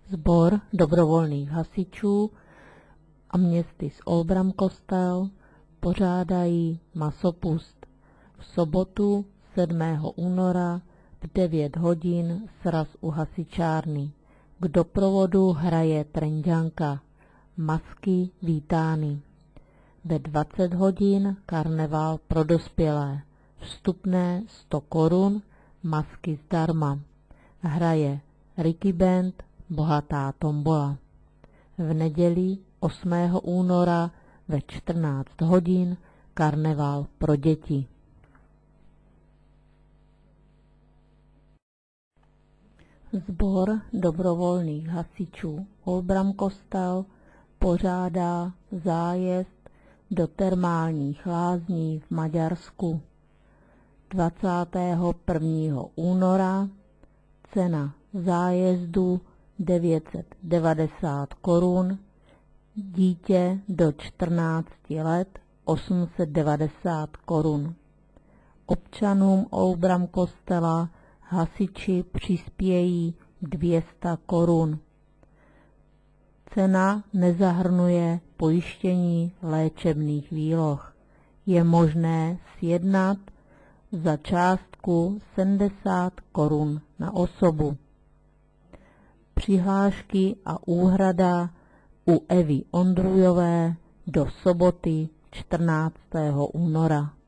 Sbor dobrovolných hasičů a městy z Olbram kostel pořádají masopust. V sobotu 7. února v 9 hodin sraz u hasičárny. K doprovodu hraje trnďanka, masky vítány. Ve 20 hodin karneval pro dospělé, vstupné 100 korun, masky zdarma. Hraje Ricky Band, bohatá tombola. V neděli 8. února ve 14 hodin karneval pro děti. Sbor dobrovolných hasičů Olbram kostel pořádá zájezd do termálních lázní v Maďarsku. 21. února cena zájezdu 990 korun, dítě do 14 let 890 korun. Občanům Olbram kostela hasiči přispějí 200 korun. Cena nezahrnuje pojištění léčebných výloh. Je možné sjednat za částku 70 korun na osobu. Přihlášky a úhrada u Evy Ondrujové do soboty 14. února.